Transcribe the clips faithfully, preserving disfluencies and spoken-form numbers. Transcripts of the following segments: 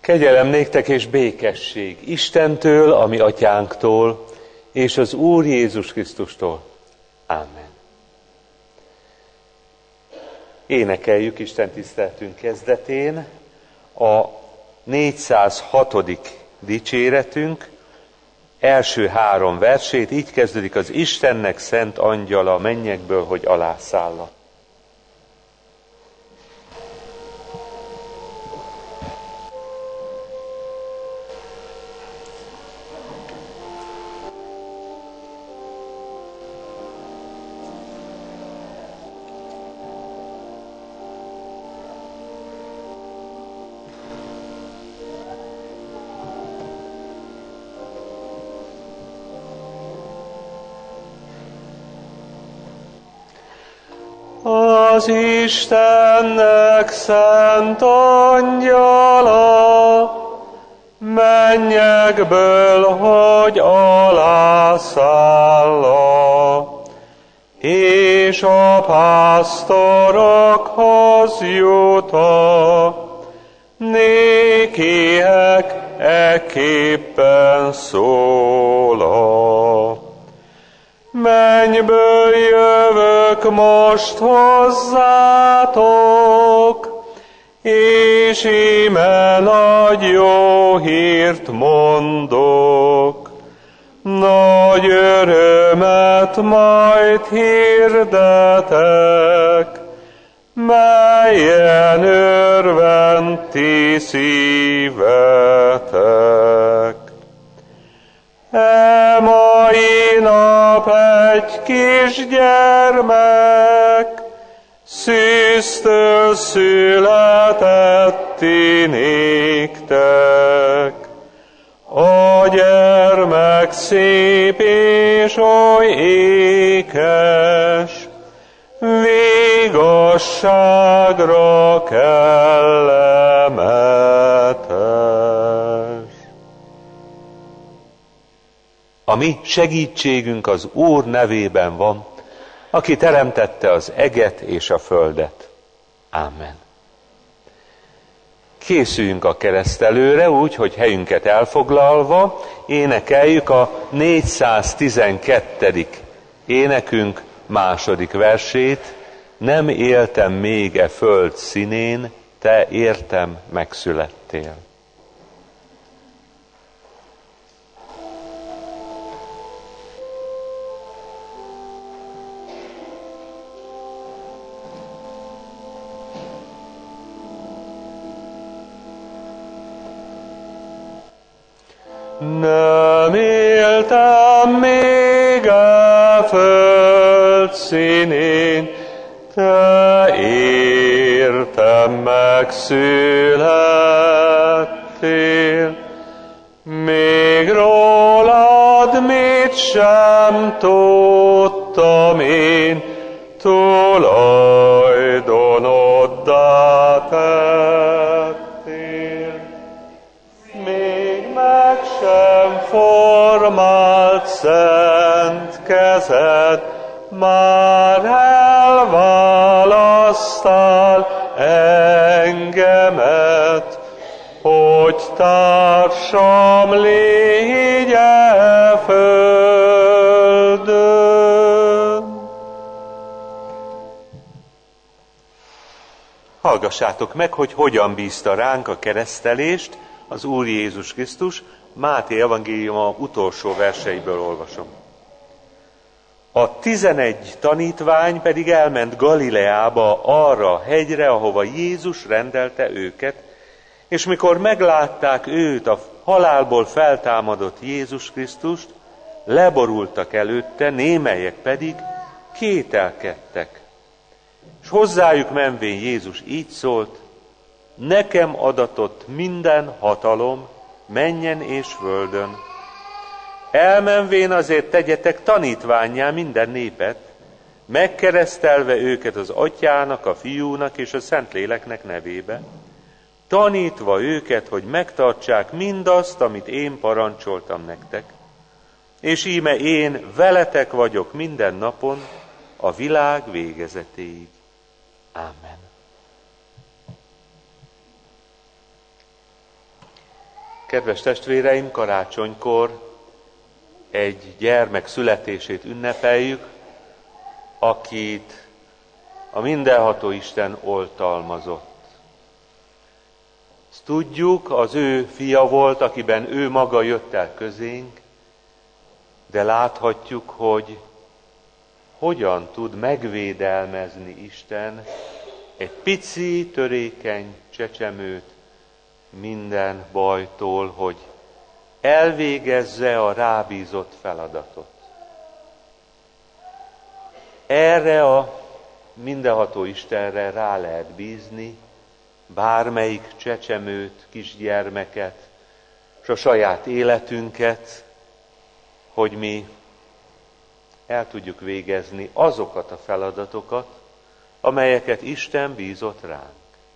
Kegyelem néktek és békesség Istentől, a mi atyánktól, és az Úr Jézus Krisztustól. Ámen. Énekeljük Isten tiszteletünk kezdetén a négyszázhatodik dicséretünk első három versét. Így kezdődik: az Istennek szent angyala a mennyekből, hogy alászálla. Az Istennek szent angyala, mennyekből, hogy alászálla, és a pásztorokhoz juta, nékiek ekképpen szólal. Mennyből jövök most hozzátok, és íme nagy jó hírt mondok. Nagy örömet majd hirdetek, melyen örvend ti szívetek. E mai nap egy kisgyermek szűztől született ti néktek. A gyermek szép és oly ékes, vigaszságra kellemetes. A mi segítségünk az Úr nevében van, aki teremtette az eget és a földet. Ámen. Készüljünk a keresztelőre úgy, hogy helyünket elfoglalva énekeljük a négyszáztizenkettedik énekünk második versét. Nem éltem még e föld színén, te értem megszülettél. Nem éltem még a föld színén, te értem megszülettél. Még rólad mit sem tudtam én, tulajdonoddá tettél. Még meg sem formált szent kezed, már elválasztál engemet, hogy társam légy e földön. Hallgassátok meg, hogy hogyan bízta ránk a keresztelést az Úr Jézus Krisztus. Máté evangéliuma utolsó verseiből olvasom. A tizenegy tanítvány pedig elment Galileába, arra a hegyre, ahova Jézus rendelte őket, és mikor meglátták őt, a halálból feltámadott Jézus Krisztust, leborultak előtte, némelyek pedig kételkedtek. És hozzájuk menvén Jézus így szólt: nekem adatott minden hatalom mennyen és földön. Elmenvén azért tegyetek tanítvánnyá minden népet, megkeresztelve őket az Atyának, a Fiúnak és a Szentléleknek nevébe, tanítva őket, hogy megtartsák mindazt, amit én parancsoltam nektek. És íme én veletek vagyok minden napon, a világ végezetéig. Ámen. Kedves testvéreim, karácsonykor egy gyermek születését ünnepeljük, akit a mindenható Isten oltalmazott. Ezt tudjuk, az ő fia volt, akiben ő maga jött el közénk, de láthatjuk, hogy hogyan tud megvédelmezni Isten egy pici, törékeny csecsemőt minden bajtól, hogy elvégezze a rábízott feladatot. Erre a mindenható Istenre rá lehet bízni bármelyik csecsemőt, kisgyermeket, és a saját életünket, hogy mi el tudjuk végezni azokat a feladatokat, amelyeket Isten bízott ránk.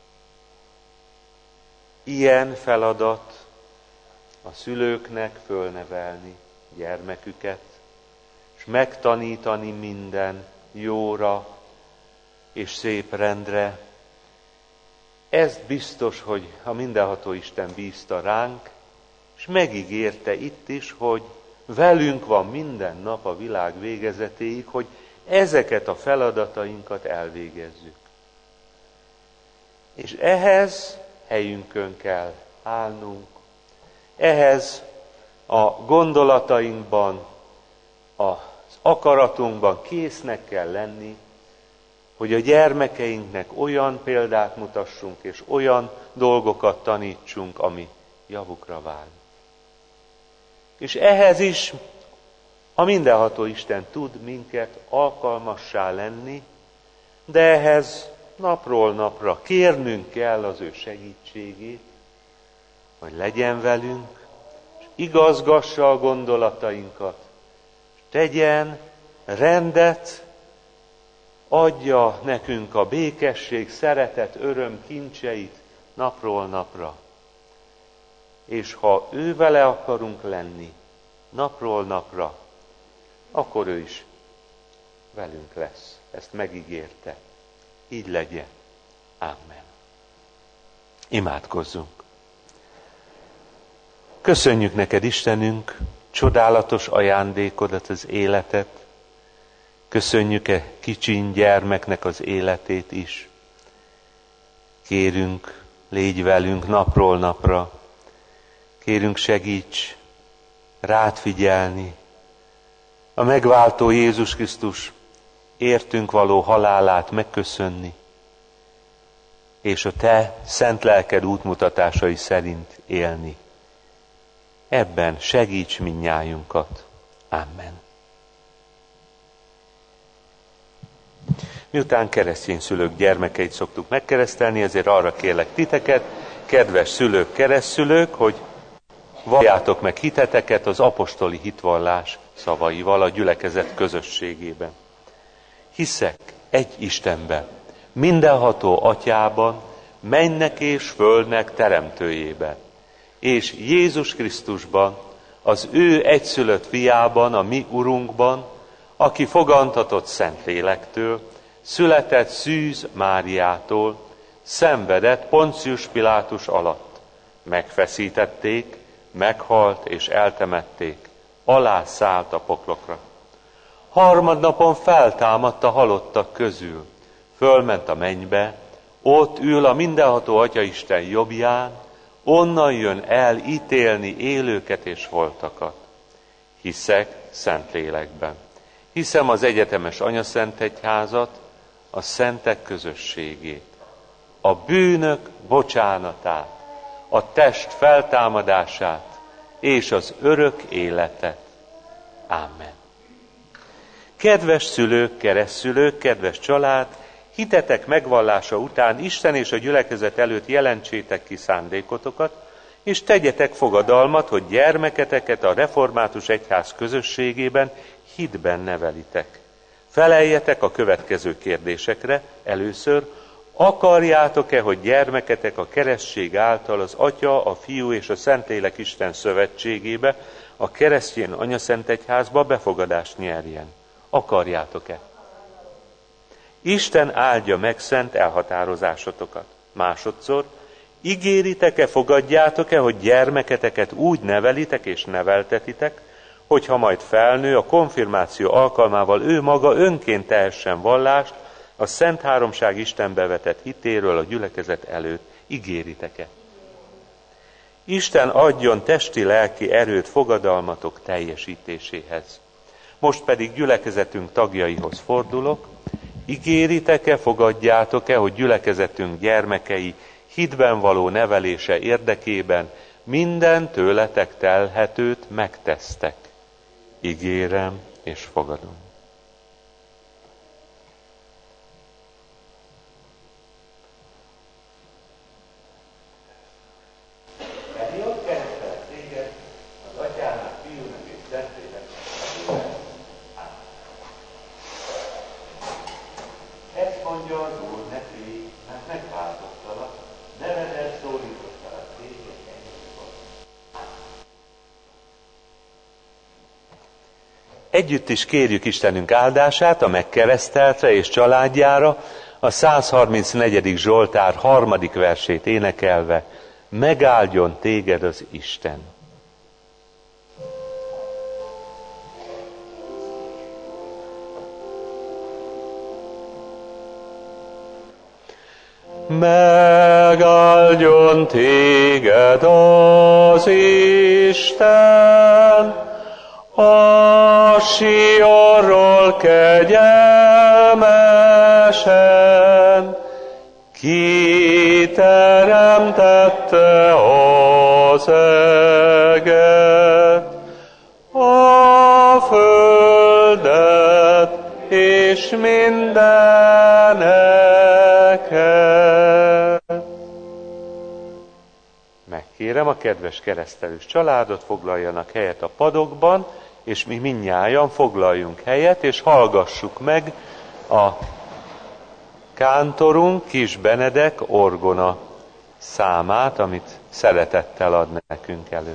Ilyen feladat a szülőknek fölnevelni gyermeküket, és megtanítani minden jóra és szép rendre. Ez biztos, hogy a mindenható Isten bízta ránk, és megígérte itt is, hogy velünk van minden nap a világ végezetéig, hogy ezeket a feladatainkat elvégezzük. És ehhez helyünkön kell állnunk, ehhez a gondolatainkban, az akaratunkban késznek kell lenni, hogy a gyermekeinknek olyan példát mutassunk, és olyan dolgokat tanítsunk, ami javukra vál. És ehhez is a mindenható Isten tud minket alkalmassá lenni, de ehhez napról napra kérnünk kell az ő segítségét, hogy legyen velünk, és igazgassa a gondolatainkat, és tegyen rendet, adja nekünk a békesség, szeretet, öröm kincseit napról napra. És ha ő vele akarunk lenni napról napra, akkor ő is velünk lesz. Ezt megígérte. Így legyen. Amen. Imádkozzunk. Köszönjük neked, Istenünk, csodálatos ajándékodat, az életet. Köszönjük-e kicsin gyermeknek az életét is. Kérünk, légy velünk napról napra. Kérünk, segíts rád figyelni. A megváltó Jézus Krisztus értünk való halálát megköszönni, és a te szent lelked útmutatásai szerint élni. Ebben segíts mindnyájunkat. Amen. Miután keresztény szülők gyermekeit szoktuk megkeresztelni, ezért arra kérlek titeket, kedves szülők, keresztszülők, hogy valljátok meg hiteteket az apostoli hitvallás szavaival a gyülekezet közösségében. Hiszek egy Istenben, mindenható Atyában, mennek és földnek teremtőjében, és Jézus Krisztusban, az ő egyszülött fiában, a mi Urunkban, aki fogantatott Szentlélektől, született Szűz Máriától, szenvedett Poncius Pilátus alatt, megfeszítették, meghalt és eltemették, alászállt a poklokra. Harmadnapon feltámadt a halottak közül, fölment a mennybe, ott ül a mindenható Atyaisten jobbján, onnan jön el ítélni élőket és holtakat. Hiszek Szentlélekben. Hiszem az egyetemes anyaszentegyházat, a szentek közösségét, a bűnök bocsánatát, a test feltámadását és az örök életet. Ámen. Kedves szülők, keresztszülők, kedves család, hitetek megvallása után Isten és a gyülekezet előtt jelentsétek ki szándékotokat, és tegyetek fogadalmat, hogy gyermeketeket a református egyház közösségében hitben nevelitek. Feleljetek a következő kérdésekre. Először, akarjátok-e, hogy gyermeketek a keresztség által az Atya, a Fiú és a Szentlélek Isten szövetségébe, a keresztény anyaszentegyházba befogadást nyerjen? Akarjátok-e? Isten áldja meg szent elhatározásotokat. Másodszor, Ígéritek-e, fogadjátok-e, hogy gyermeketeket úgy nevelitek és neveltetitek, hogyha majd felnő, a konfirmáció alkalmával ő maga önként tehessen vallást a Szent Háromság Istenbe vetett hitéről a gyülekezet előtt? Ígéritek-e? Isten adjon testi-lelki erőt fogadalmatok teljesítéséhez. Most pedig gyülekezetünk tagjaihoz fordulok. Ígéritek-e, fogadjátok-e, hogy gyülekezetünk gyermekei hitben való nevelése érdekében minden tőletek telhetőt megtesztek? Ígérem és fogadom. Együtt is kérjük Istenünk áldását a megkereszteltre és családjára, a százharmincnegyedik Zsoltár harmadik versét énekelve: megáldjon téged az Isten. Megáldjon téged az Isten, a Sionról kegyelmesen, ki teremtette az eget, a földet és mindeneket. Megkérem a kedves keresztelős családot, foglaljanak helyet a padokban, és mi mindnyájan foglaljunk helyet, és hallgassuk meg a kántorunk, Kis Benedek orgona számát, amit szeretettel ad nekünk elő.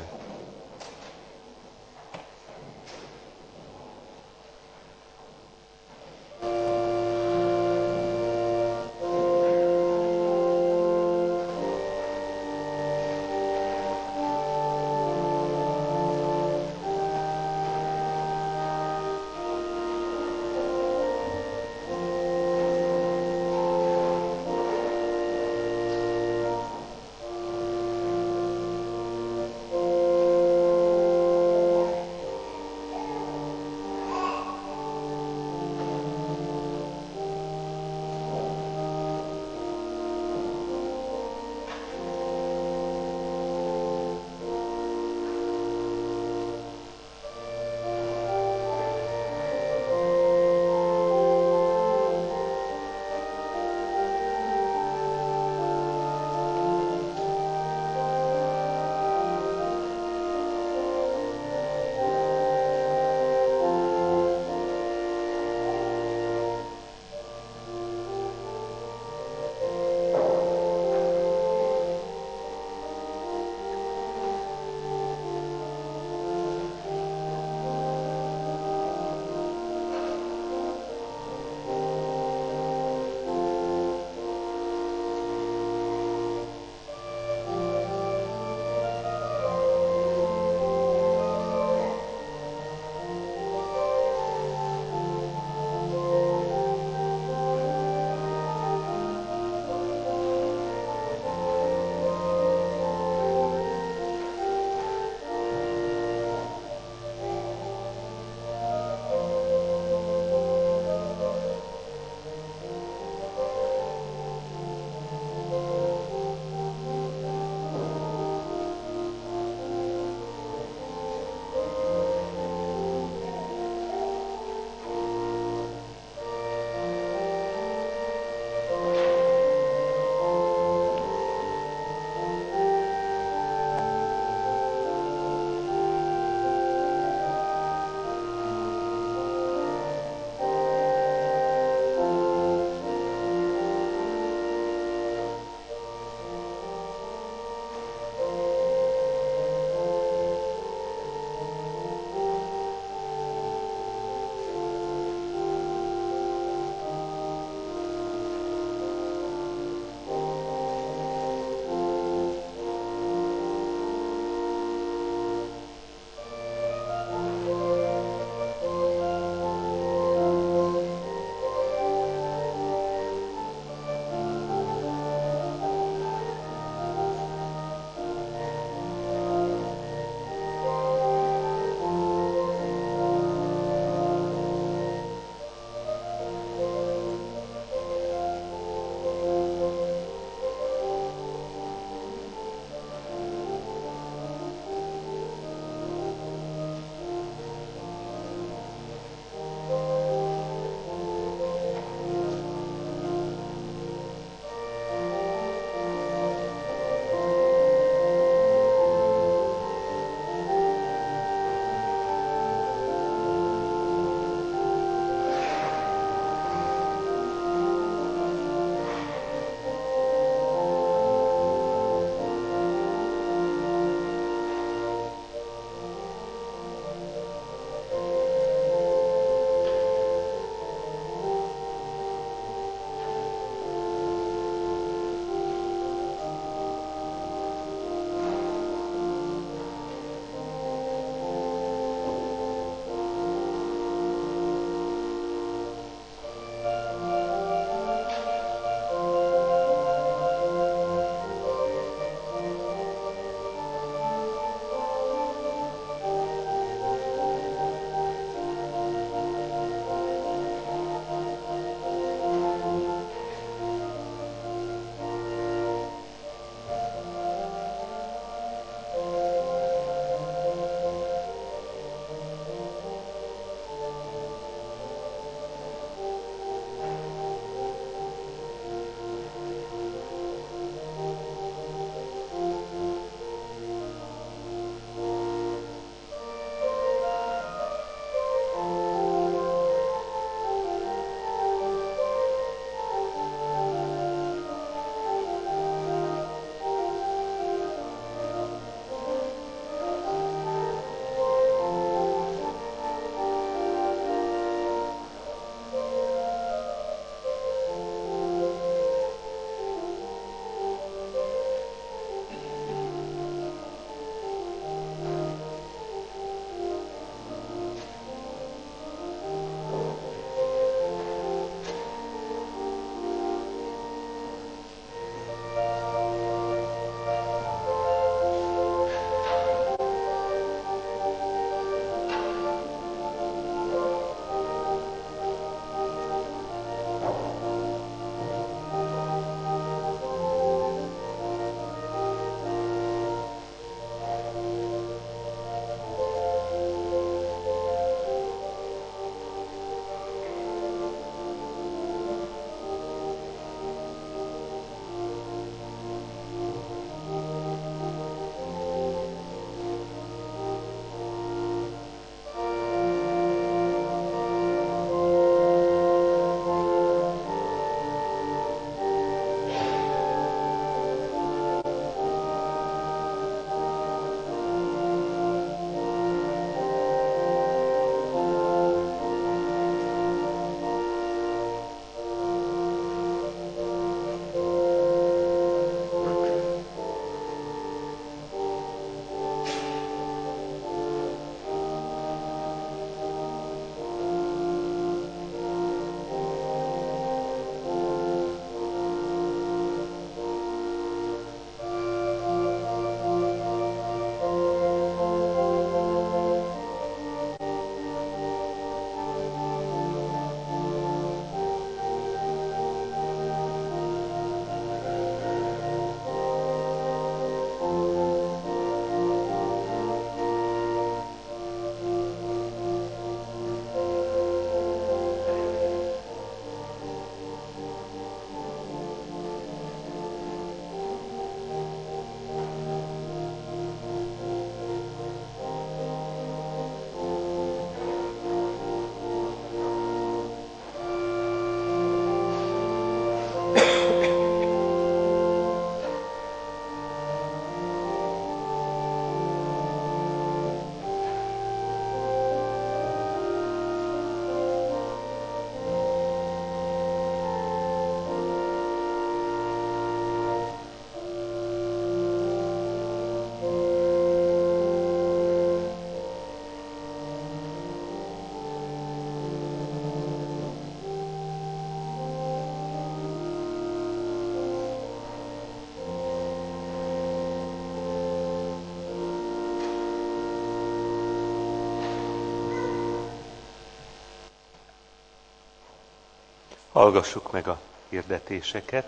Hallgassuk meg a hirdetéseket.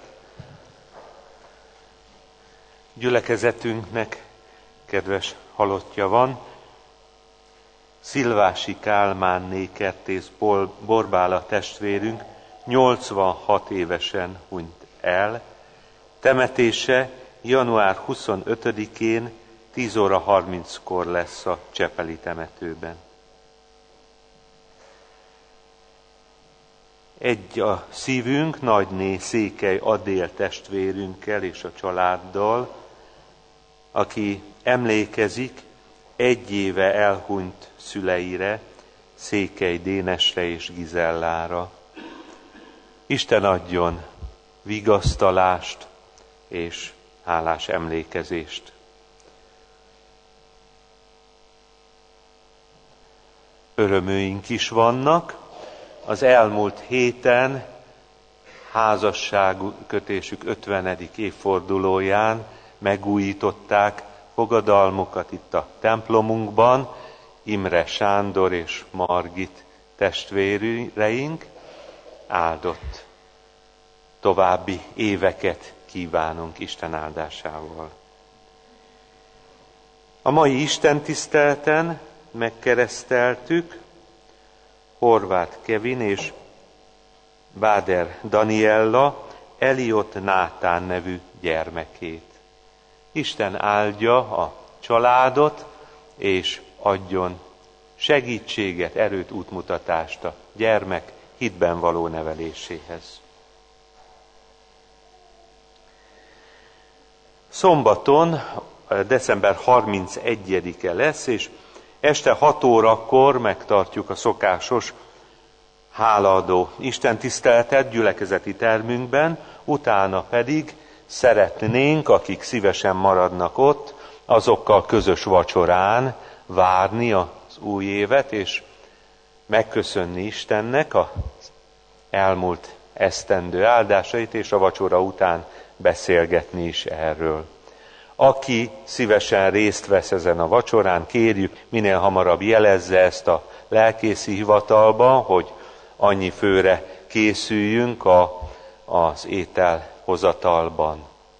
Gyülekezetünknek kedves halottja van. Szilvási Kálmánné Kertész Borbála testvérünk nyolcvanhat évesen hunyt el. Temetése január huszonötödikén tíz óra harminckor lesz a Csepeli temetőben. Egy a szívünk nagyné Székely Adél testvérünkkel és a családdal, aki emlékezik egy éve elhunyt szüleire, Székely Dénesre és Gizellára. Isten adjon vigasztalást és hálás emlékezést. Örömöink is vannak. Az elmúlt héten házasságkötésük ötvenedik évfordulóján megújították fogadalmukat itt a templomunkban, Imre Sándor és Margit testvéreink. Áldott további éveket kívánunk Isten áldásával. A mai istentiszteleten megkereszteltük Horváth Kevin és Báder Daniella Eliott Nátán nevű gyermekét. Isten áldja a családot, és adjon segítséget, erőt, útmutatást a gyermek hitben való neveléséhez. Szombaton december harmincegyedike lesz, és este hat órakor megtartjuk a szokásos hálaadó istentiszteletet gyülekezeti termünkben, utána pedig szeretnénk, akik szívesen maradnak ott, azokkal közös vacsorán várni az új évet, és megköszönni Istennek az elmúlt esztendő áldásait, és a vacsora után beszélgetni is erről. Aki szívesen részt vesz ezen a vacsorán, kérjük, minél hamarabb jelezze ezt a lelkészi hivatalban, hogy annyi főre készüljünk a, az ételhozatalban.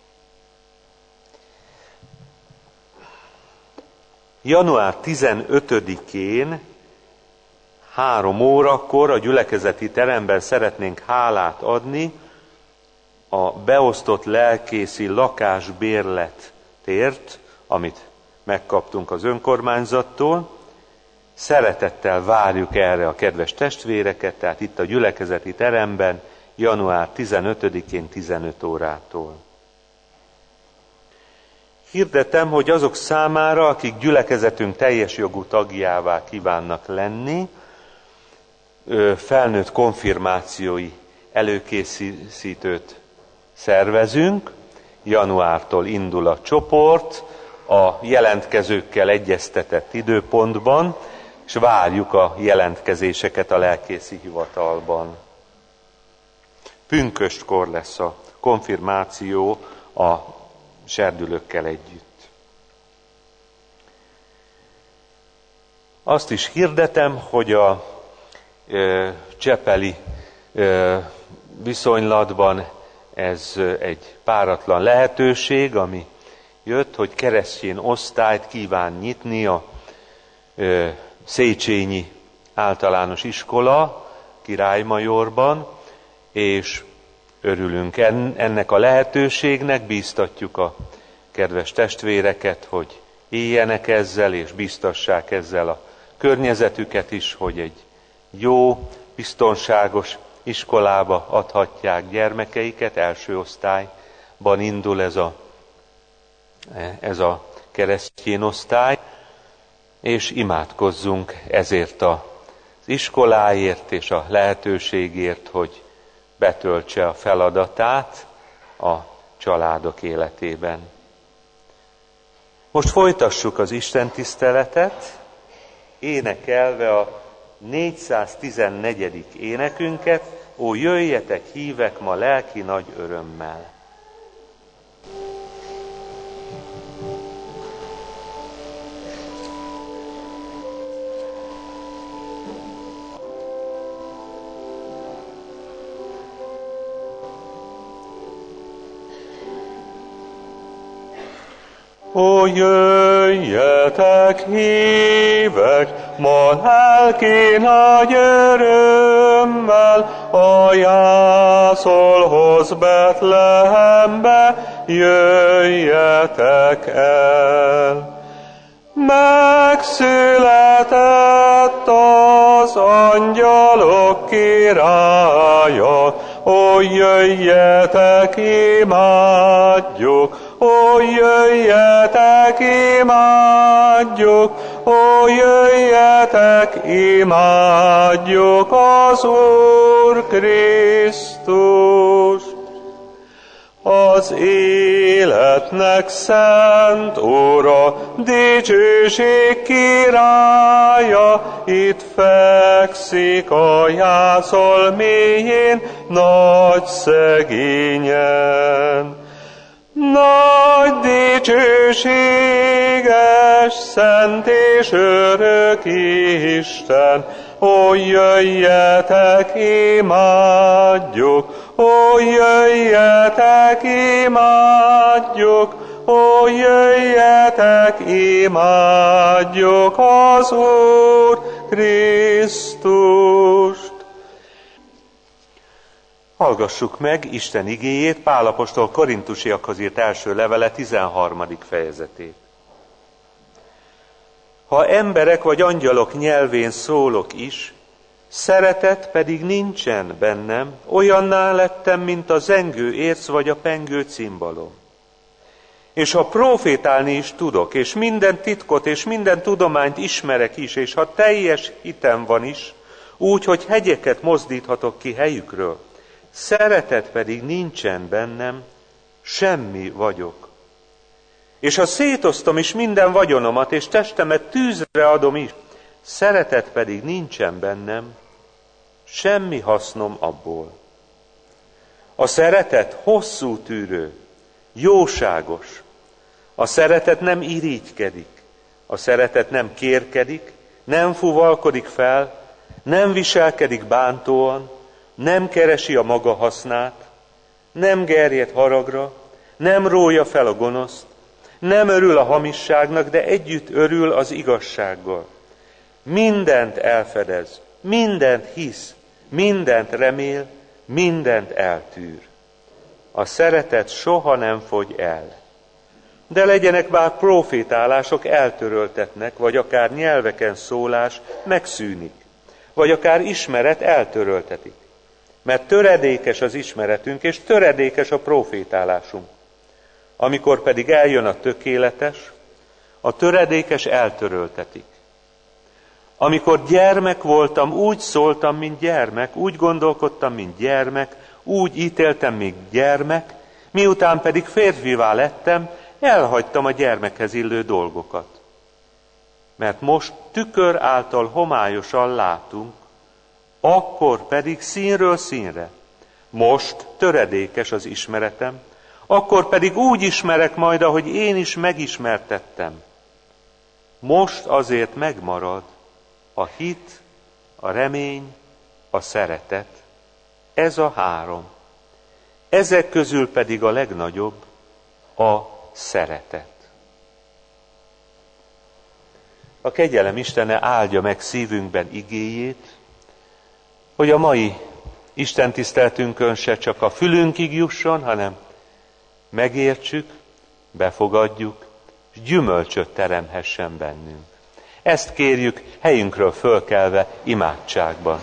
január tizenötödikén három órakor a gyülekezeti teremben szeretnénk hálát adni a beosztott lelkészi lakásbérletért, amit megkaptunk az önkormányzattól. Szeretettel várjuk erre a kedves testvéreket, tehát itt a gyülekezeti teremben január tizenötödikén tizenöt órától. Hirdetem, hogy azok számára, akik gyülekezetünk teljes jogú tagjává kívánnak lenni, felnőtt konfirmációi előkészítőt szervezünk. Januártól indul a csoport a jelentkezőkkel egyeztetett időpontban, és várjuk a jelentkezéseket a lelkészi hivatalban. Pünköstkor lesz a konfirmáció a serdülőkkel együtt. Azt is hirdetem, hogy a e, csepeli e, viszonylatban ez egy páratlan lehetőség, ami jött, hogy keresztény osztályt kíván nyitni a e, Széchenyi általános iskola Királymajorban, és örülünk ennek a lehetőségnek, bíztatjuk a kedves testvéreket, hogy éljenek ezzel, és bíztassák ezzel a környezetüket is, hogy egy jó, biztonságos iskolába adhatják gyermekeiket. Első osztályban indul ez a, ez a keresztény osztály, és imádkozzunk ezért az iskoláért és a lehetőségért, hogy betöltse a feladatát a családok életében. Most folytassuk az istentiszteletet, énekelve a négyszáztizennegyedik énekünket, ó, jöjjetek hívek ma lelki nagy örömmel. Ó, jöjjetek, hívek, ma lelki nagy örömmel, a jászolhoz Betlehembe, jöjjetek el. Megszületett az angyalok királya, ó, jöjjetek, imádjuk, ó, jöjjetek, imádjuk, ó, jöjjetek, imádjuk az Úr Krisztust. Az életnek szent Ura, dicsőség királya, itt fekszik a jászol mélyén, nagy szegényen. Nagy dicsőséges, szent és örök Isten, ó, jöjjetek, imádjuk, ó, jöjjetek, imádjuk, ó, jöjjetek, imádjuk az Úr Krisztust. Hallgassuk meg Isten igéjét, Pál apostol Korintusiakhoz írt első levele tizenharmadik fejezetét. Ha emberek vagy angyalok nyelvén szólok is, szeretet pedig nincsen bennem, olyanná lettem, mint a zengő érc vagy a pengő cimbalom. És ha profétálni is tudok, és minden titkot és minden tudományt ismerek is, és ha teljes hitem van is, úgy, hogy hegyeket mozdíthatok ki helyükről, szeretet pedig nincsen bennem, semmi vagyok. És ha szétosztom is minden vagyonomat, és testemet tűzre adom is, szeretet pedig nincsen bennem, semmi hasznom abból. A szeretet hosszú tűrő, jóságos. A szeretet nem irigykedik, a szeretet nem kérkedik, nem fuvalkodik fel, nem viselkedik bántóan, nem keresi a maga hasznát, nem gerjed haragra, nem rója fel a gonoszt, nem örül a hamisságnak, de együtt örül az igazsággal. Mindent elfedez, mindent hisz, mindent remél, mindent eltűr. A szeretet soha nem fogy el. De legyenek bár profétálások, eltöröltetnek, vagy akár nyelveken szólás megszűnik, vagy akár ismeret eltöröltetik. Mert töredékes az ismeretünk, és töredékes a profétálásunk. Amikor pedig eljön a tökéletes, a töredékes eltöröltetik. Amikor gyermek voltam, úgy szóltam, mint gyermek, úgy gondolkodtam, mint gyermek, úgy ítéltem, mint gyermek, miután pedig férfivá lettem, elhagytam a gyermekhez illő dolgokat. Mert most tükör által homályosan látunk, akkor pedig színről színre. Most töredékes az ismeretem, akkor pedig úgy ismerek majd, ahogy én is megismertettem. Most azért megmarad a hit, a remény, a szeretet. Ez a három. Ezek közül pedig a legnagyobb a szeretet. A kegyelem Istene áldja meg szívünkben igéjét, hogy a mai istentiszteltünkön se csak a fülünkig jusson, hanem megértsük, befogadjuk, és gyümölcsöt teremhessen bennünk. Ezt kérjük helyünkről fölkelve imádságban.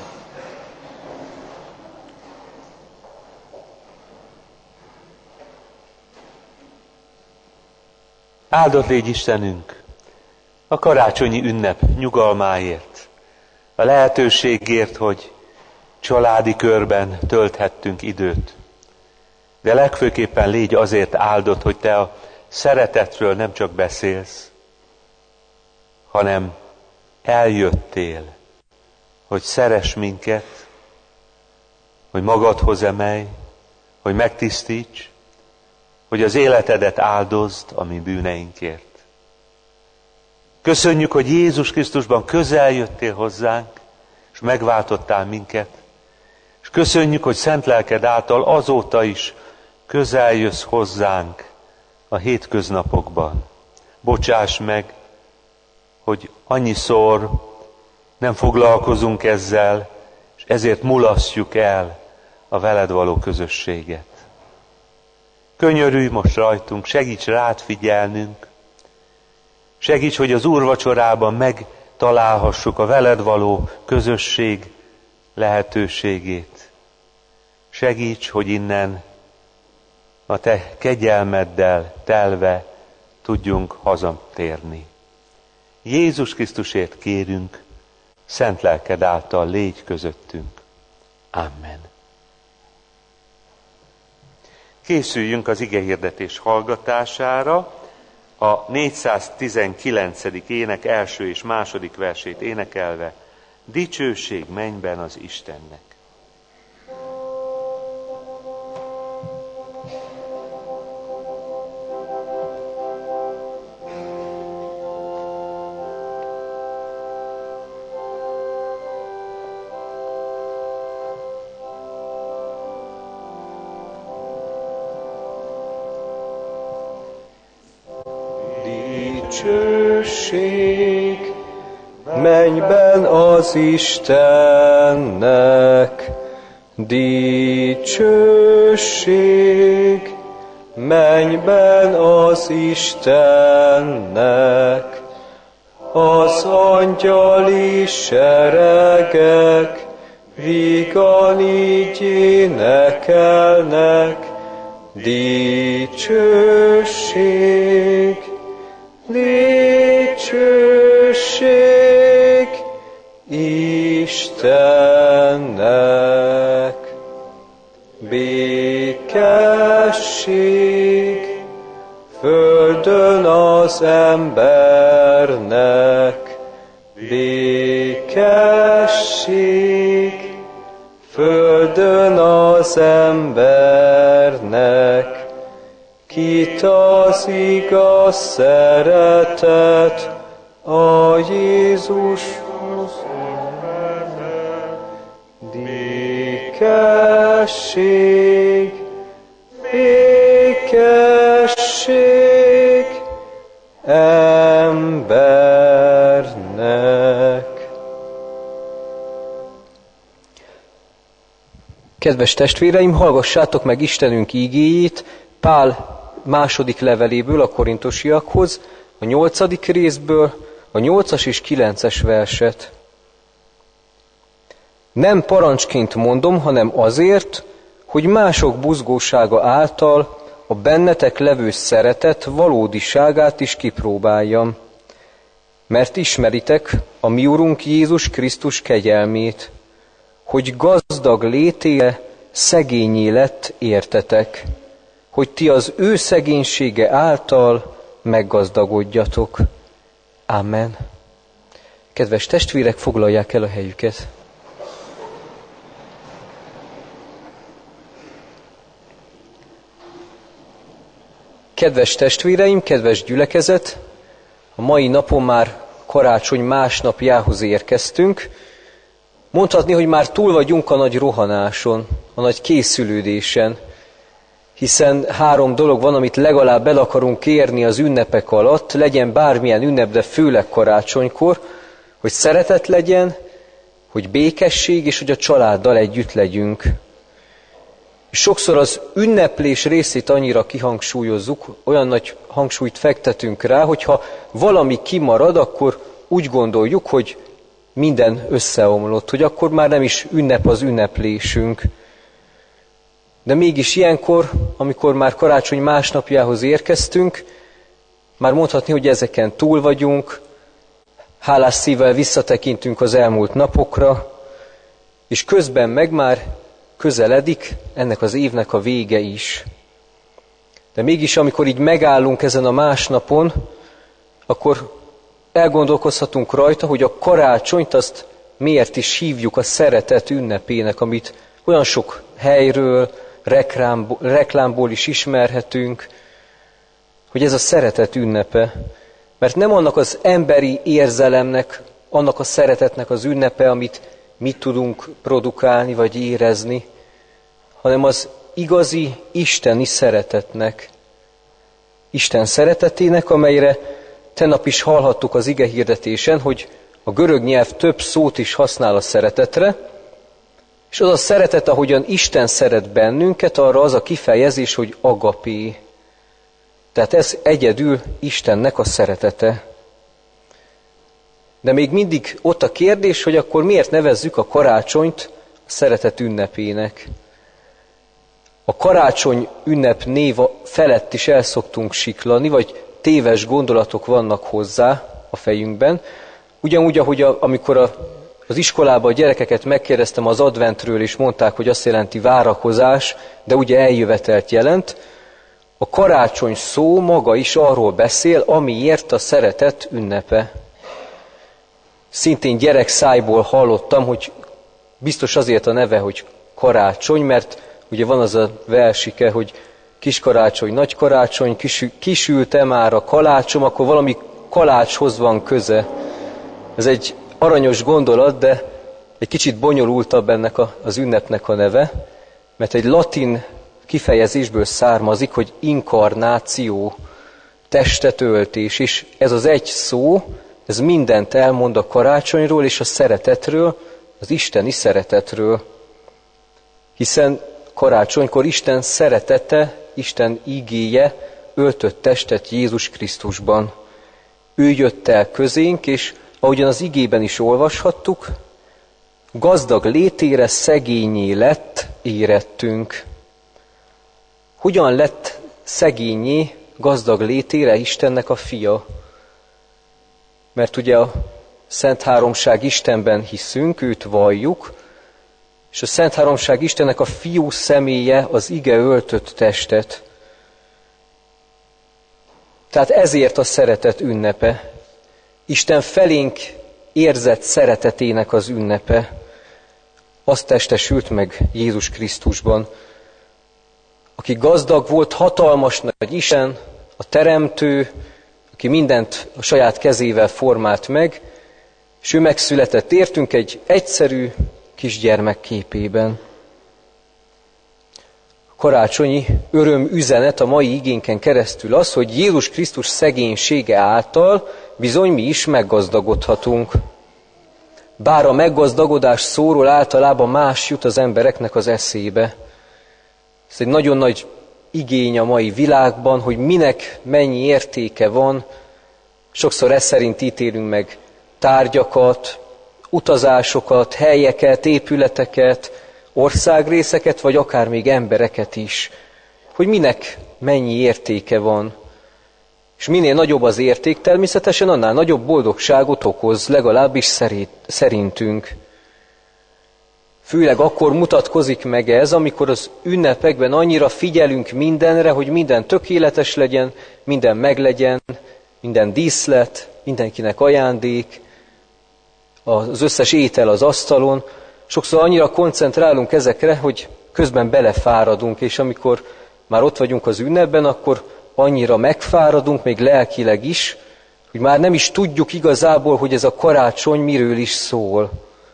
Áldott légy Istenünk a karácsonyi ünnep nyugalmáért, a lehetőségért, hogy családi körben tölthettünk időt. De legfőképpen légy azért áldott, hogy te a szeretetről nem csak beszélsz, hanem eljöttél, hogy szeress minket, hogy magadhoz emelj, hogy megtisztíts, hogy az életedet áldozd a mi bűneinkért. Köszönjük, hogy Jézus Krisztusban közel jöttél hozzánk, és megváltottál minket, és köszönjük, hogy szent lelked által azóta is közel jössz hozzánk a hétköznapokban. bocsáss meg, hogy annyiszor nem foglalkozunk ezzel, és ezért mulasztjuk el a veled való közösséget. Könyörülj most rajtunk, segíts rád figyelnünk, segíts, hogy az úrvacsorában megtalálhassuk a veled való közösség lehetőségét. Segíts, hogy innen a te kegyelmeddel telve tudjunk hazatérni. Jézus Krisztusért kérünk, szent lelked által légy közöttünk. Amen. Készüljünk az igehirdetés hallgatására, a négyszáztizenkilencedik ének első és második versét énekelve, dicsőség mennyben az Istennek. Dicsőség mennyben az Istennek, dicsőség mennyben az Istennek, az angyali seregek vígan így énekelnek, dicsőség, dicsőség Istennek, békesség földön az embernek, békesség földön az embernek, kit az igaz szeretet, a Jézushoz békesség, békesség embernek. Kedves testvéreim, hallgassátok meg Istenünk ígéjét Pál második leveléből a korintosiakhoz, a nyolcadik részből, a nyolcas és kilences verset. Nem parancsként mondom, hanem azért, hogy mások buzgósága által a bennetek levő szeretet valódiságát is kipróbáljam. Mert ismeritek a mi Urunk Jézus Krisztus kegyelmét, hogy gazdag létére szegényé lett értetek, hogy ti az ő szegénysége által meggazdagodjatok. Amen. Kedves testvérek, foglalják el a helyüket. Kedves testvéreim, kedves gyülekezet, a mai napon már karácsony másnapjához érkeztünk. Mondhatni, hogy már túl vagyunk a nagy rohanáson, a nagy készülődésen, hiszen három dolog van, amit legalább el akarunk érni az ünnepek alatt, legyen bármilyen ünnep, de főleg karácsonykor, hogy szeretet legyen, hogy békesség, és hogy a családdal együtt legyünk. És sokszor az ünneplés részét annyira kihangsúlyozzuk, olyan nagy hangsúlyt fektetünk rá, hogyha valami kimarad, akkor úgy gondoljuk, hogy minden összeomlott, hogy akkor már nem is ünnep az ünneplésünk. De mégis ilyenkor, amikor már karácsony másnapjához érkeztünk, már mondhatni, hogy ezeken túl vagyunk, hálás szívvel visszatekintünk az elmúlt napokra, és közben meg már közeledik ennek az évnek a vége is. De mégis, amikor így megállunk ezen a másnapon, akkor elgondolkozhatunk rajta, hogy a karácsonyt azt miért is hívjuk a szeretet ünnepének, amit olyan sok helyről, reklámból, reklámból is ismerhetünk, hogy ez a szeretet ünnepe. Mert nem annak az emberi érzelemnek, annak a szeretetnek az ünnepe, amit mi tudunk produkálni vagy érezni, hanem az igazi isteni szeretetnek. Isten szeretetének, amelyre tegnap is hallhattuk az ige hirdetésen, hogy a görög nyelv több szót is használ a szeretetre, és az a szeretet, ahogyan Isten szeret bennünket, arra az a kifejezés, hogy agapé. Tehát ez egyedül Istennek a szeretete. De még mindig ott a kérdés, hogy akkor miért nevezzük a karácsonyt a szeretet ünnepének. A karácsony ünnep név felett is el szoktunk siklani, vagy téves gondolatok vannak hozzá a fejünkben. Ugyanúgy, ahogy a, amikor a, az iskolában a gyerekeket megkérdeztem az adventről, és mondták, hogy azt jelenti várakozás, de ugye eljövetelt jelent, a karácsony szó maga is arról beszél, amiért a szeretet ünnepe. Szintén gyerek szájból hallottam, hogy biztos azért a neve, hogy karácsony, mert ugye van az a versike, hogy kis karácsony, nagy karácsony, kisült-e már a kalácsom, akkor valami kalácshoz van köze. Ez egy aranyos gondolat, de egy kicsit bonyolultabb ennek a, az ünnepnek a neve, mert egy latin kifejezésből származik, hogy inkarnáció, testet öltés, és ez az egy szó, ez mindent elmond a karácsonyról és a szeretetről, az isteni szeretetről. Hiszen karácsonykor Isten szeretete, Isten igéje öltött testet Jézus Krisztusban. Ő jött el közénk, és ahogyan az igében is olvashattuk, gazdag létére szegényé lett érettünk. Hogyan lett szegényé, gazdag létére Istennek a fia? Mert ugye a Szent Háromság Istenben hiszünk, őt valljuk, és a Szent Háromság Istennek a fiú személye az ige öltött testet. Tehát ezért a szeretet ünnepe. Isten felénk érzett szeretetének az ünnepe. Az testesült meg Jézus Krisztusban, aki gazdag volt, hatalmas nagy Isten, a teremtő, aki mindent a saját kezével formált meg, és ő megszületett értünk egy egyszerű kisgyermek képében. A karácsonyi öröm üzenet a mai igénken keresztül az, hogy Jézus Krisztus szegénysége által bizony mi is meggazdagodhatunk. Bár a meggazdagodás szóról általában más jut az embereknek az eszébe. Ez egy nagyon nagy igény a mai világban, hogy minek mennyi értéke van. Sokszor ez szerint ítélünk meg tárgyakat, utazásokat, helyeket, épületeket, országrészeket, vagy akár még embereket is. Hogy minek mennyi értéke van. És minél nagyobb az érték, természetesen annál nagyobb boldogságot okoz, legalábbis szerintünk. Főleg akkor mutatkozik meg ez, amikor az ünnepekben annyira figyelünk mindenre, hogy minden tökéletes legyen, minden meglegyen, minden díszlet, mindenkinek ajándék, az összes étel az asztalon. Sokszor annyira koncentrálunk ezekre, hogy közben belefáradunk, és amikor már ott vagyunk az ünnepben, akkor annyira megfáradunk, még lelkileg is, hogy már nem is tudjuk igazából, hogy ez a karácsony miről is szól.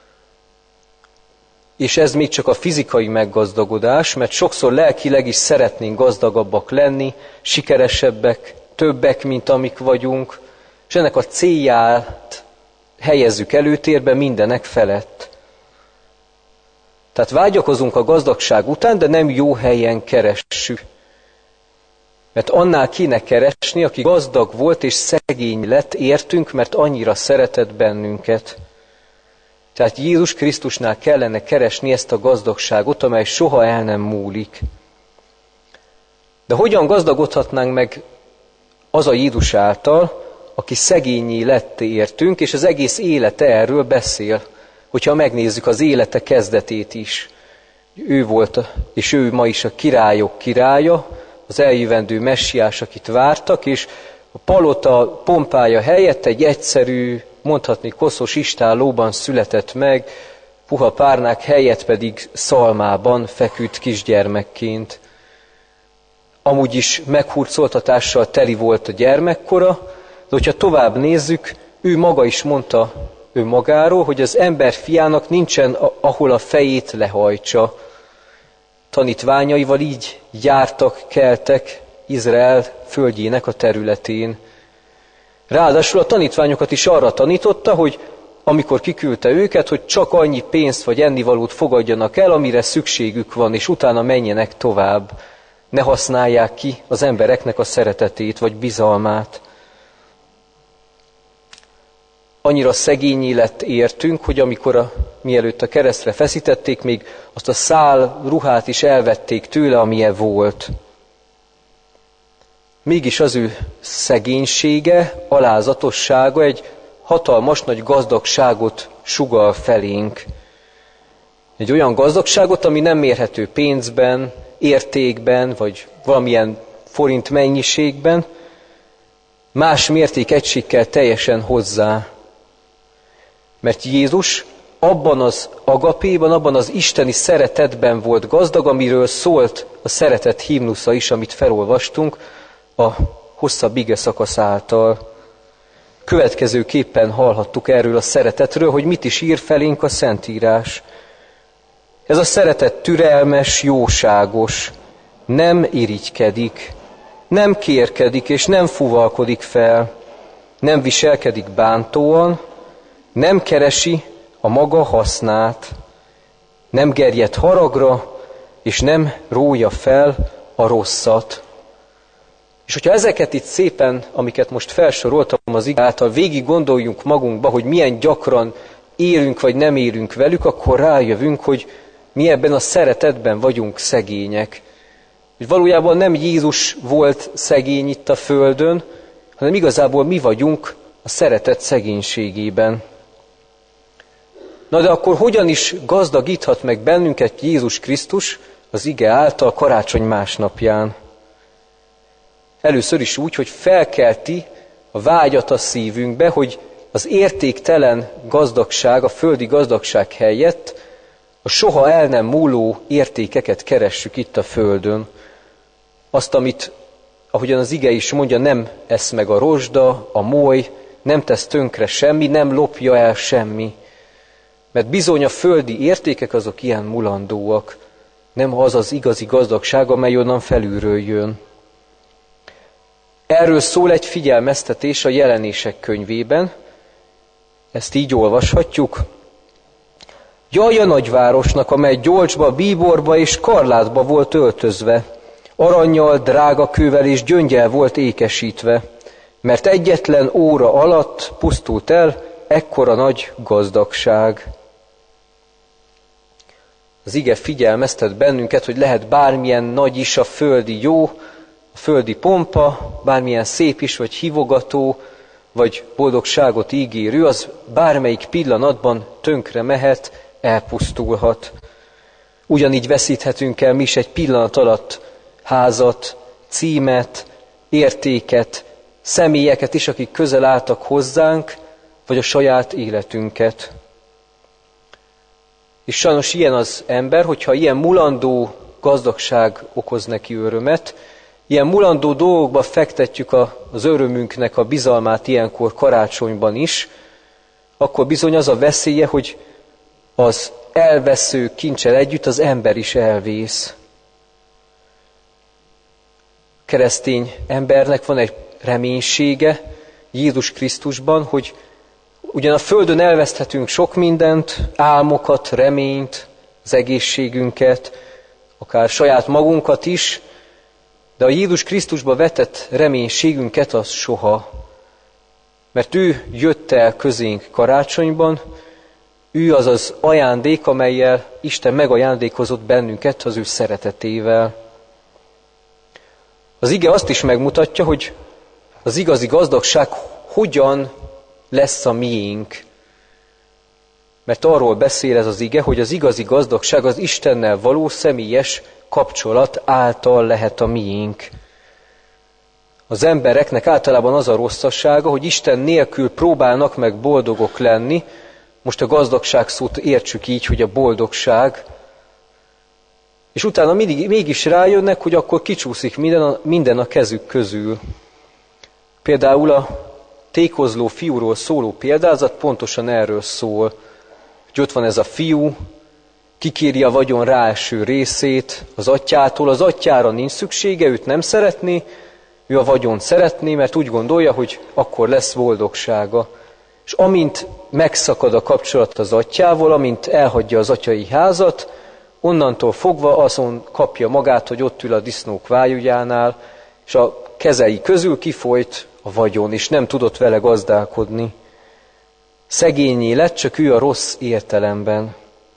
És ez még csak a fizikai meggazdagodás, mert sokszor lelkileg is szeretnénk gazdagabbak lenni, sikeresebbek, többek, mint amik vagyunk, és ennek a célját helyezzük előtérbe mindenek felett. Tehát vágyakozunk a gazdagság után, de nem jó helyen keressük. Mert annál kéne keresni, aki gazdag volt és szegény lett, értünk, mert annyira szeretett bennünket. Tehát Jézus Krisztusnál kellene keresni ezt a gazdagságot, amely soha el nem múlik. De hogyan gazdagodhatnánk meg az a Jézus által, aki szegényé lett értünk, és az egész élete erről beszél, hogyha megnézzük az élete kezdetét is. Ő volt, és ő ma is a királyok királya, az eljövendő messiás, akit vártak, és a palota pompája helyett egy egyszerű, mondhatni koszos istállóban született meg, puha párnák helyett pedig szalmában feküdt kisgyermekként. Amúgy is meghurcoltatással teli volt a gyermekkora, de hogyha tovább nézzük, ő maga is mondta ő magáról, hogy az ember fiának nincsen, ahol a fejét lehajtsa. Tanítványaival így jártak, keltek Izrael földjének a területén. Ráadásul a tanítványokat is arra tanította, hogy amikor kiküldte őket, hogy csak annyi pénzt vagy ennivalót fogadjanak el, amire szükségük van, és utána menjenek tovább. Ne használják ki az embereknek a szeretetét vagy bizalmát. Annyira szegényé lett értünk, hogy amikor a, mielőtt a keresztre feszítették, még azt a szál ruhát is elvették tőle, amilyen volt. Mégis az ő szegénysége, alázatossága egy hatalmas nagy gazdagságot sugall felénk. Egy olyan gazdagságot, ami nem mérhető pénzben, értékben, vagy valamilyen forint mennyiségben, más mértékegységkel teljesen hozzá. Mert Jézus abban az agapéban, abban az isteni szeretetben volt gazdag, amiről szólt a szeretet himnusza is, amit felolvastunk a hosszabb ige szakasz által. Következőképpen hallhattuk erről a szeretetről, hogy mit is ír felénk a Szentírás. Ez a szeretet türelmes, jóságos, nem irigykedik, nem kérkedik és nem fuvalkodik fel, nem viselkedik bántóan, nem keresi a maga hasznát, nem gerjed haragra, és nem rója fel a rosszat. És hogyha ezeket itt szépen, amiket most felsoroltam az ige által, végig gondoljunk magunkba, hogy milyen gyakran élünk vagy nem élünk velük, akkor rájövünk, hogy mi ebben a szeretetben vagyunk szegények. Hogy valójában nem Jézus volt szegény itt a földön, hanem igazából mi vagyunk a szeretet szegénységében. Na de akkor hogyan is gazdagíthat meg bennünket Jézus Krisztus az ige által karácsony másnapján? Először is úgy, hogy felkelti a vágyat a szívünkbe, hogy az értéktelen gazdagság, a földi gazdagság helyett a soha el nem múló értékeket keressük itt a földön. Azt, amit, ahogyan az ige is mondja, nem esz meg a rozsda, a moly, nem tesz tönkre semmi, nem lopja el semmi. Mert bizony a földi értékek azok ilyen mulandóak, nem az az igazi gazdagság, amely onnan felülről jön. Erről szól egy figyelmeztetés a Jelenések könyvében, ezt így olvashatjuk. Jaj a nagyvárosnak, amely gyolcsba, bíborba és karlátba volt öltözve, arannyal, drágakővel és gyöngyel volt ékesítve, mert egyetlen óra alatt pusztult el ekkora nagy gazdagság. Az ige figyelmeztet bennünket, hogy lehet bármilyen nagy is a földi jó, a földi pompa, bármilyen szép is, vagy hívogató, vagy boldogságot ígérő, az bármelyik pillanatban tönkre mehet, elpusztulhat. Ugyanígy veszíthetünk el mi is egy pillanat alatt házat, címet, értéket, személyeket is, akik közel álltak hozzánk, vagy a saját életünket. És sajnos ilyen az ember, hogyha ilyen mulandó gazdagság okoz neki örömet, ilyen mulandó dolgokba fektetjük az örömünknek a bizalmát ilyenkor karácsonyban is, akkor bizony az a veszélye, hogy az elvesző kincsel együtt az ember is elvész. Keresztény embernek van egy reménysége Jézus Krisztusban, hogy ugyan a földön elveszthetünk sok mindent, álmokat, reményt, az egészségünket, akár saját magunkat is, de a Jézus Krisztusba vetett reménységünket az soha. Mert ő jött el közénk karácsonyban, ő az az ajándék, amellyel Isten megajándékozott bennünket az ő szeretetével. Az ige azt is megmutatja, hogy az igazi gazdagság hogyan lesz a miénk. Mert arról beszél ez az ige, hogy az igazi gazdagság az Istennel való személyes kapcsolat által lehet a miénk. Az embereknek általában az a rosszassága, hogy Isten nélkül próbálnak meg boldogok lenni. Most a gazdagság szót értsük így, hogy a boldogság. És utána mindig, mégis rájönnek, hogy akkor kicsúszik minden a, minden a kezük közül. Például a tékozló fiúról szóló példázat pontosan erről szól. Hogy ott van ez a fiú, kikéri a vagyon ráeső részét az atyától, az atyára nincs szüksége, őt nem szeretné, Ő a vagyont szeretné, mert úgy gondolja, hogy akkor lesz boldogsága. És amint megszakad a kapcsolat az atyával, amint elhagyja az atyai házat, onnantól fogva azon kapja magát, hogy ott ül a disznók vájujjánál, és a kezei közül kifolyt a vagyon, és nem tudott vele gazdálkodni. Szegényé lett, csak ő a rossz értelemben.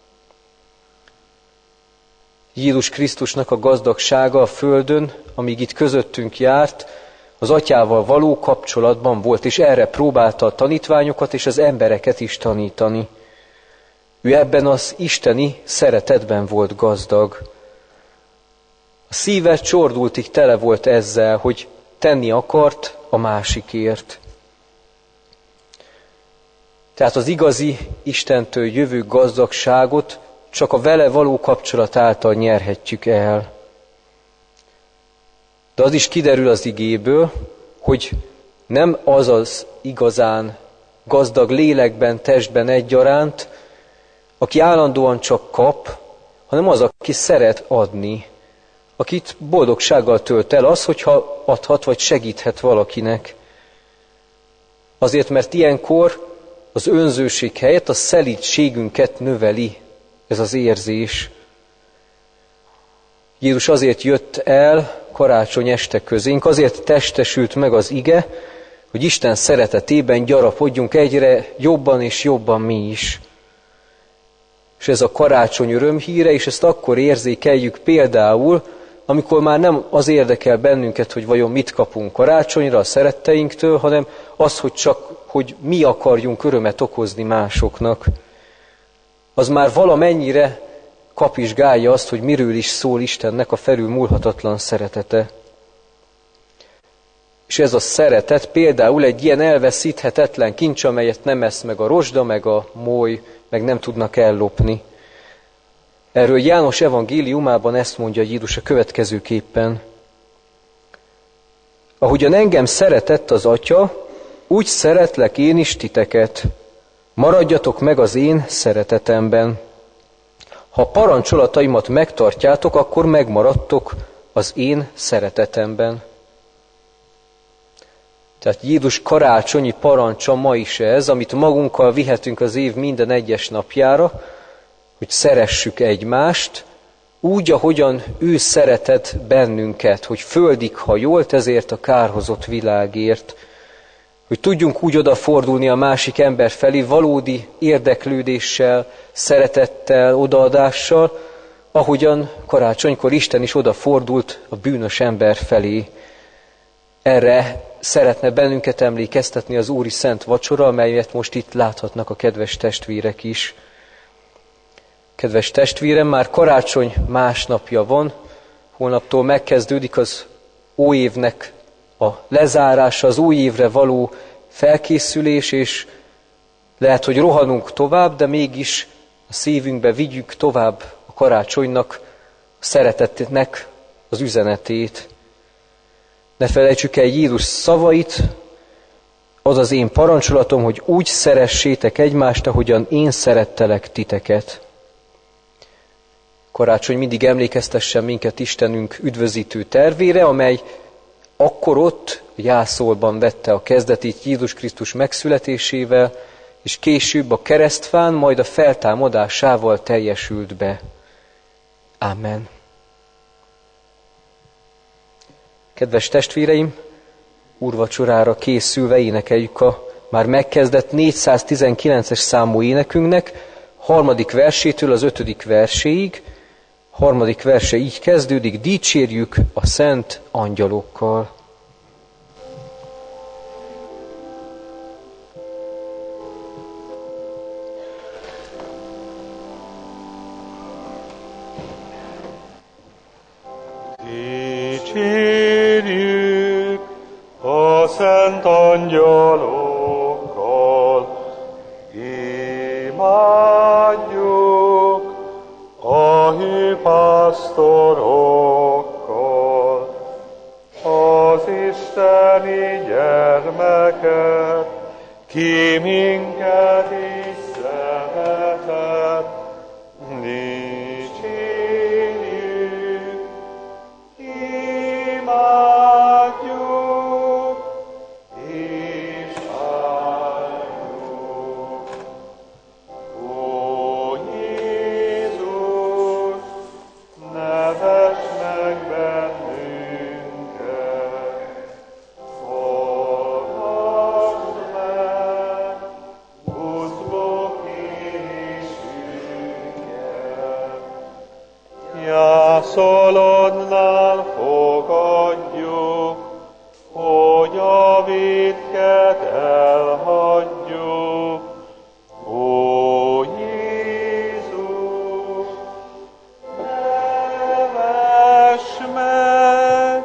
Jézus Krisztusnak a gazdagsága a földön, amíg itt közöttünk járt, az atyával való kapcsolatban volt, és erre próbálta a tanítványokat és az embereket is tanítani. Ő ebben az isteni szeretetben volt gazdag. A szíve csordultig tele volt ezzel, hogy tenni akart a másikért. Tehát az igazi Istentől jövő gazdagságot csak a vele való kapcsolat által nyerhetjük el. De az is kiderül az igéből, hogy nem az az igazán gazdag lélekben, testben egyaránt, aki állandóan csak kap, hanem az, aki szeret adni, akit boldogsággal tölt el az, hogyha adhat vagy segíthet valakinek. Azért, mert ilyenkor az önzőség helyett a szelídségünket növeli ez az érzés. Jézus azért jött el karácsony este közénk, azért testesült meg az ige, hogy Isten szeretetében gyarapodjunk egyre jobban és jobban mi is. És ez a karácsony örömhíre, és ezt akkor érzékeljük például, amikor már nem az érdekel bennünket, hogy vajon mit kapunk karácsonyra a szeretteinktől, hanem az, hogy csak, hogy mi akarjunk örömet okozni másoknak. Az már valamennyire kapizsgálja azt, hogy miről is szól Istennek a felülmúlhatatlan szeretete. És ez a szeretet például egy ilyen elveszíthetetlen kincs, amelyet nem esz meg a rozsda, meg a moly, meg nem tudnak ellopni. Erről János evangéliumában ezt mondja Jézus a következőképpen. Ahogyan engem szeretett az Atya, úgy szeretlek én is titeket. Maradjatok meg az én szeretetemben. Ha parancsolataimat megtartjátok, akkor megmaradtok az én szeretetemben. Tehát Jézus karácsonyi parancsa ma is ez, amit magunkkal vihetünk az év minden egyes napjára, hogy szeressük egymást, úgy, ahogyan ő szeretett bennünket, hogy földig hajolt ezért a kárhozott világért, hogy tudjunk úgy odafordulni a másik ember felé valódi érdeklődéssel, szeretettel, odaadással, ahogyan karácsonykor Isten is odafordult a bűnös ember felé. Erre szeretne bennünket emlékeztetni az Úri Szent Vacsora, amelyet most itt láthatnak a kedves testvérek is. Kedves testvérem, már karácsony másnapja van, holnaptól megkezdődik az óévnek a lezárása, az új évre való felkészülés, és lehet, hogy rohanunk tovább, de mégis a szívünkbe vigyük tovább a karácsonynak, a szeretetnek az üzenetét. Ne felejtsük el Jézus szavait, az az én parancsolatom, hogy úgy szeressétek egymást, ahogyan én szerettelek titeket. Karácsony mindig emlékeztessen minket Istenünk üdvözítő tervére, amely akkor ott Jászolban vette a kezdetét Jézus Krisztus megszületésével, és később a keresztfán, majd a feltámadásával teljesült be. Amen. Kedves testvéreim, úrvacsorára készülve énekeljük a már megkezdett négyszáztizenkilences számú énekünknek, harmadik versétől az ötödik verséig. Harmadik verse így kezdődik, dicsérjük a szent angyalokkal. Dicsérjük a szent angyalokkal, imádjuk a hívpásztorokkal, az isteni gyermeket, ki minket is szeretett, dicsérjük, imádjuk. arcolodnál fogadjuk, hogy a vétket elhagyjuk. Ó Jézus, ne vess meg,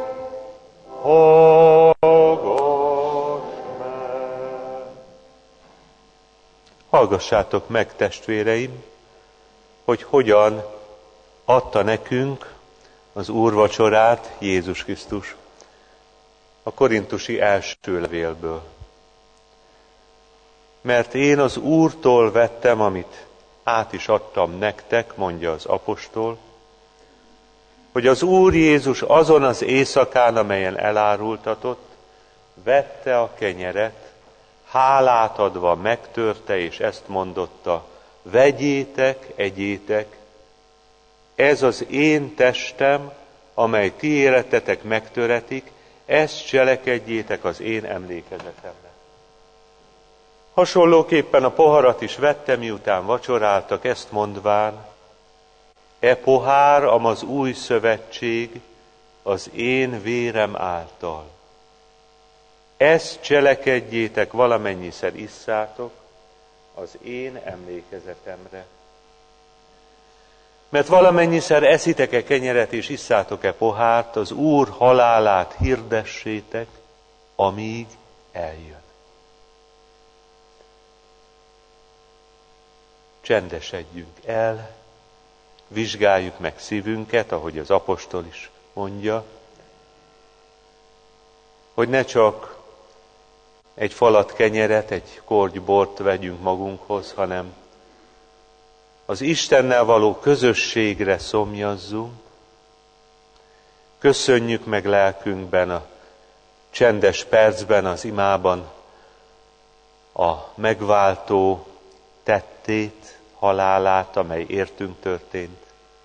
hallgass meg. Hallgassátok meg, testvéreim, hogy hogyan adta nekünk az úrvacsorát Jézus Krisztus a korintusi első levélből. Mert én az Úrtól vettem, amit át is adtam nektek, mondja az apostol, hogy az Úr Jézus azon az éjszakán, amelyen elárultatott, vette a kenyeret, hálát adva megtörte, és ezt mondotta: vegyétek, egyétek, ez az én testem, amely ti életetek megtöretik, ezt cselekedjétek az én emlékezetemre. Hasonlóképpen a poharat is vette, miután vacsoráltak, ezt mondván: e pohár, amaz új szövetség, az én vérem által. Ezt cselekedjétek, valamennyiszer isszátok, az én emlékezetemre. Mert valamennyiszer eszitek-e kenyeret és isszátok-e pohárt, az Úr halálát hirdessétek, amíg eljön. Csendesedjünk el, vizsgáljuk meg szívünket, ahogy az apostol is mondja, hogy ne csak egy falat kenyeret, egy korty bort vegyünk magunkhoz, hanem az Istennel való közösségre szomjazzunk, köszönjük meg lelkünkben a csendes percben, az imában a megváltó tettét, halálát, amely értünk történt.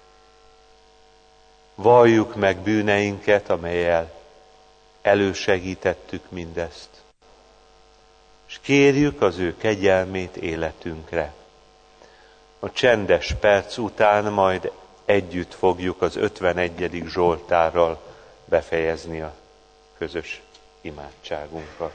Valljuk meg bűneinket, amellyel elősegítettük mindezt, és kérjük az ő kegyelmét életünkre. A csendes perc után majd együtt fogjuk az ötvenegyedik Zsoltárral befejezni a közös imádságunkat.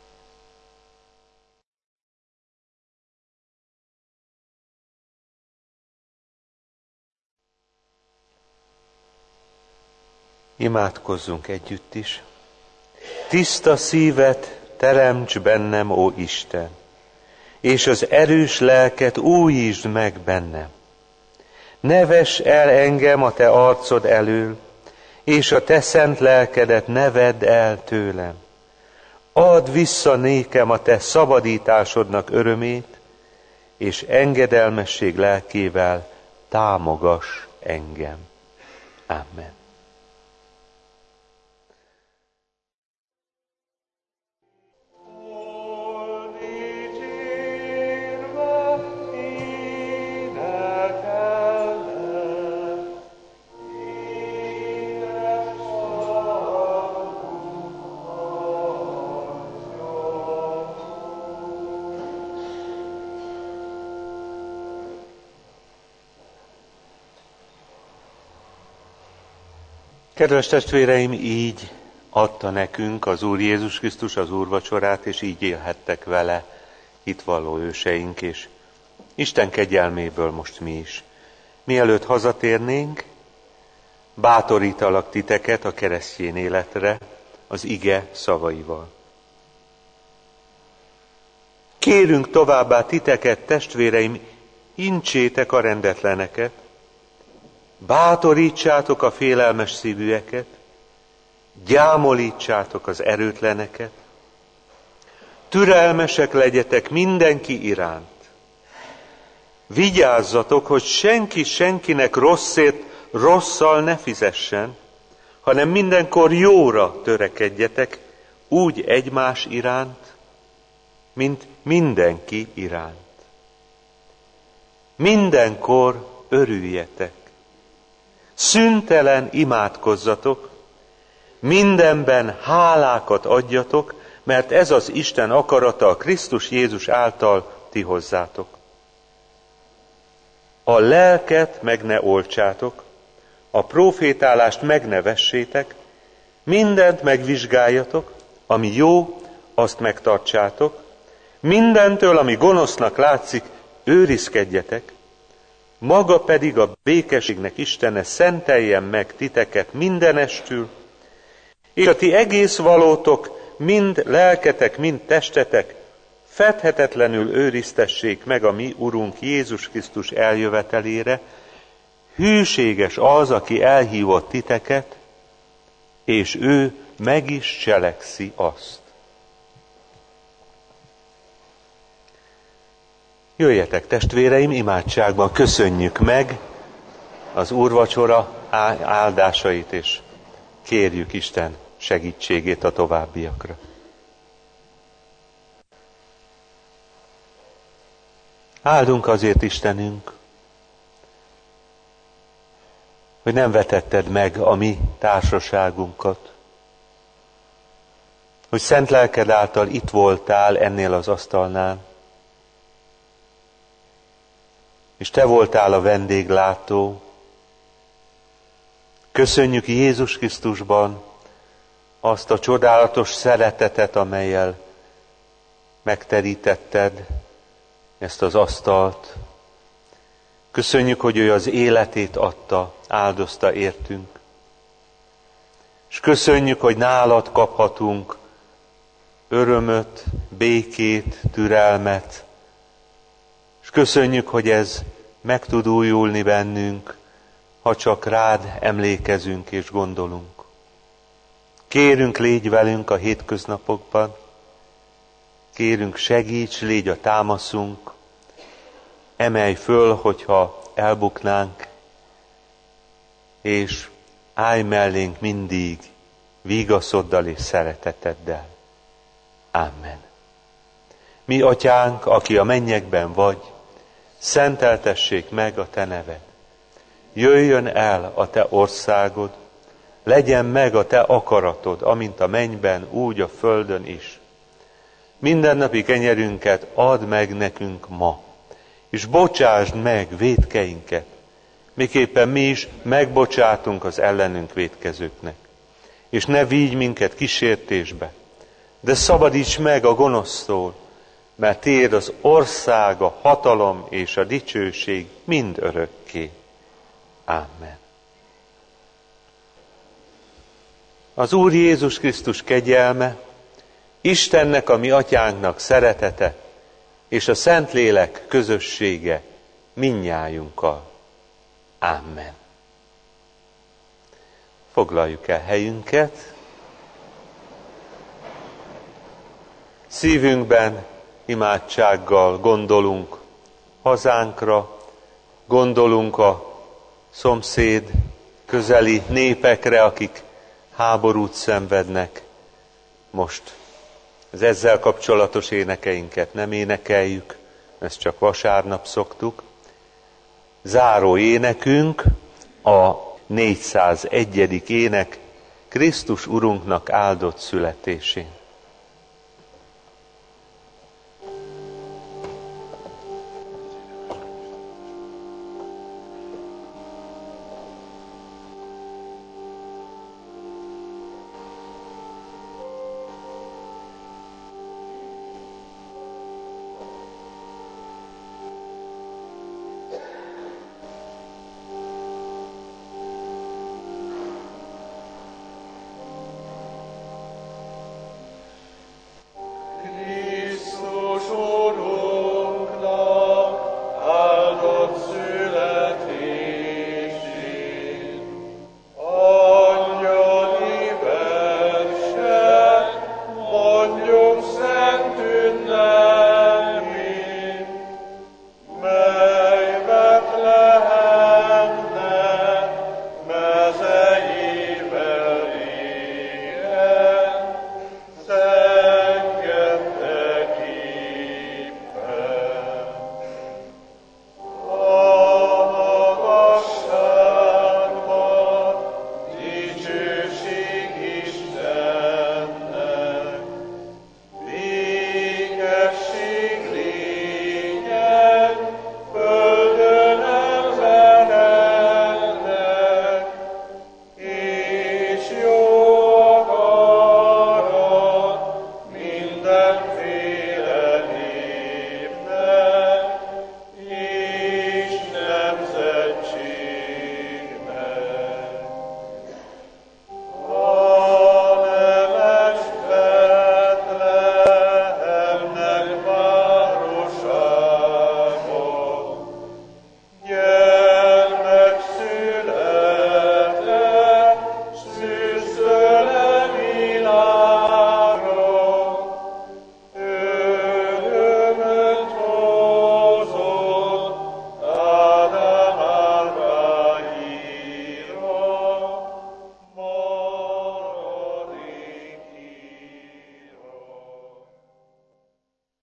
Imádkozzunk együtt is. Tiszta szívet teremts bennem, ó Isten, és az erős lelket újítsd meg bennem. Ne vess el engem a te arcod elől, és a te szent lelkedet ne vedd el tőlem. Add vissza nékem a te szabadításodnak örömét, és engedelmesség lelkével támogass engem. Amen. Kedves testvéreim, így adta nekünk az Úr Jézus Krisztus az úrvacsorát, és így élhettek vele hitvalló őseink, és Isten kegyelméből most mi is. Mielőtt hazatérnénk, bátorítalak titeket a keresztény életre az ige szavaival. Kérünk továbbá titeket, testvéreim, intsétek a rendetleneket, bátorítsátok a félelmes szívűeket, gyámolítsátok az erőtleneket, türelmesek legyetek mindenki iránt. Vigyázzatok, hogy senki senkinek rosszért rosszal ne fizessen, hanem mindenkor jóra törekedjetek, úgy egymás iránt, mint mindenki iránt. Mindenkor örüljetek. Szüntelen imádkozzatok, mindenben hálákat adjatok, mert ez az Isten akarata a Krisztus Jézus által ti hozzátok. A lelket meg ne oltsátok, a profétálást megnevessétek, mindent megvizsgáljatok, ami jó, azt megtartsátok, mindentől, ami gonosznak látszik, őrizkedjetek, maga pedig a békességnek Istene szenteljen meg titeket mindenestül, és a ti egész valótok, mind lelketek, mind testetek, fedhetetlenül őriztessék meg a mi Urunk Jézus Krisztus eljövetelére. Hűséges az, aki elhívott titeket, és ő meg is cselekszi azt. Jöjjetek, testvéreim, imádságban köszönjük meg az úrvacsora áldásait, és kérjük Isten segítségét a továbbiakra. Áldunk azért, Istenünk, hogy nem vetetted meg a mi társaságunkat, hogy szent lelked által itt voltál ennél az asztalnál, és te voltál a vendéglátó. Köszönjük Jézus Krisztusban azt a csodálatos szeretetet, amellyel megterítetted ezt az asztalt. Köszönjük, hogy ő az életét adta, áldozta értünk. És köszönjük, hogy nálad kaphatunk örömöt, békét, türelmet. És köszönjük, hogy ez meg tud újulni bennünk, ha csak rád emlékezünk és gondolunk. Kérünk, légy velünk a hétköznapokban, kérünk, segíts, légy a támaszunk, emelj föl, hogyha elbuknánk, és állj mellénk mindig vigaszoddal és szereteteddel. Amen. Mi, Atyánk, aki a mennyekben vagy, szenteltessék meg a te neved. Jöjjön el a te országod, legyen meg a te akaratod, amint a mennyben, úgy a földön is. Mindennapi kenyerünket add meg nekünk ma, és bocsásd meg vétkeinket, miképpen mi is megbocsátunk az ellenünk vétkezőknek. És ne vigy minket kísértésbe, de szabadíts meg a gonosztól, mert tiéd az ország, a hatalom és a dicsőség mind örökké. Amen. Az Úr Jézus Krisztus kegyelme, Istennek, a mi atyánknak szeretete, és a Szentlélek közössége mindnyájunkkal. Amen. Foglaljuk el helyünket. Szívünkben imádsággal gondolunk hazánkra, gondolunk a szomszéd közeli népekre, akik háborút szenvednek. Most az ezzel kapcsolatos énekeinket nem énekeljük, ezt csak vasárnap szoktuk. Záró énekünk a négyszázegyedik ének, Krisztus Urunknak áldott születésén.